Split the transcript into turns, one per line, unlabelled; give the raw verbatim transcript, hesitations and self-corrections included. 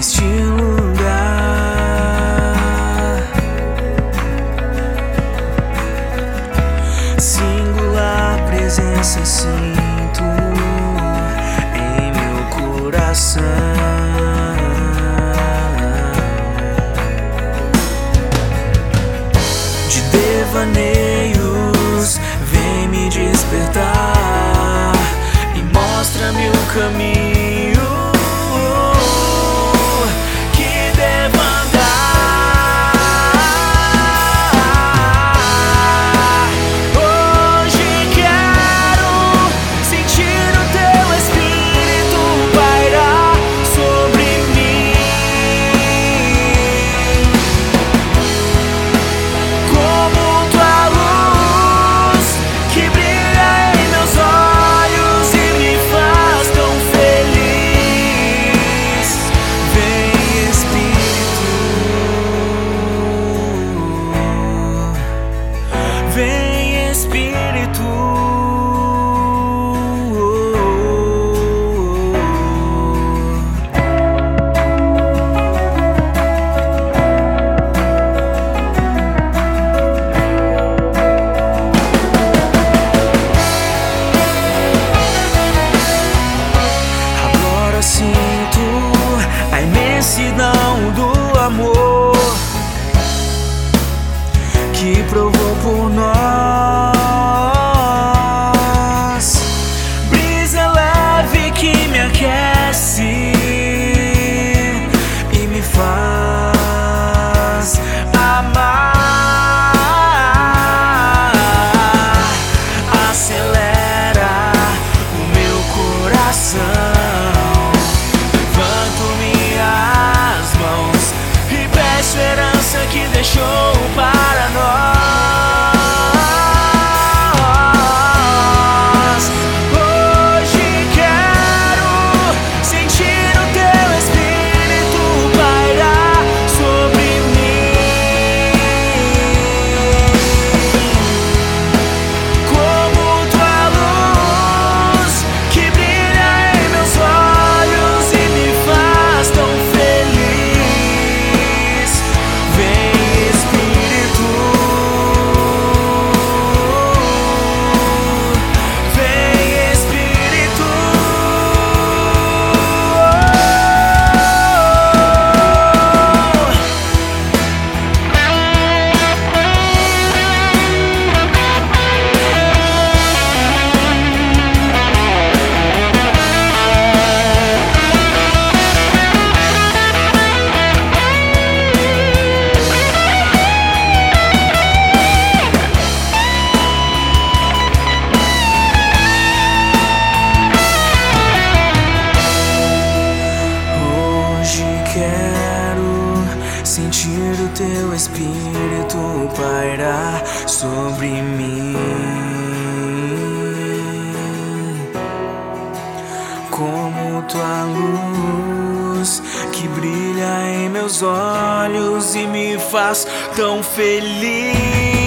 neste lugar. Singular presença sinto em meu coração. De devaneios vem me despertar e mostra-me o caminho que devo andar. Hoje quero sentir o teu Espírito pairar sobre mim, como tua luz que brilha em meus olhos e me faz tão feliz. Vem Espírito, vem Espírito. Agora sinto a imensidão do amor que provou por nós. Brisa leve que me aquece e me faz amar. Acelera o meu coração. Levanto minhas mãos e peço herança que deixou para nós. Hoje quero sentir o teu Espírito pairar sobre mim, como tua luz que brilha em meus olhos e me faz tão feliz. Vem Espírito, vem Espírito. Hoje quero sentir o teu Espírito pairar sobre mim, como tua luz que brilha em meus olhos e me faz tão feliz.